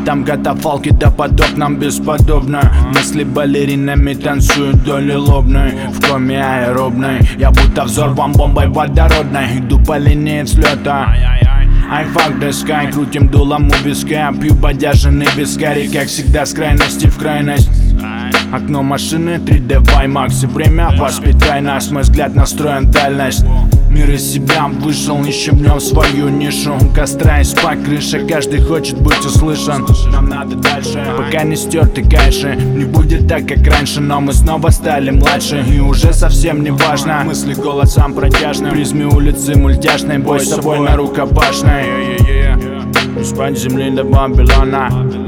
рядом катафалки, да под окном бесподобно. Мысли балеринами танцуют вдоль лобной. В коме аэробной, я будто взорван бомбой водородной. Иду по линии взлета. I fuck the sky, крутим дулом у виска. Пью бодяженный вискарь, как всегда с крайности в крайность. Окно машины 3D в IMAX. Время воспитай нас, мой взгляд настроен дальность. Мир из себя вышел, ищем в нем свою нишу. У костра и спать крыша, каждый хочет быть услышан. Нам надо дальше, пока не стерты кайши. Не будет так, как раньше, но мы снова стали младше. И уже совсем не важно, мысли голосом протяжным. В призме улицы мультяшной, бой с собой на рукопашной. Из-под земли до Вавилона.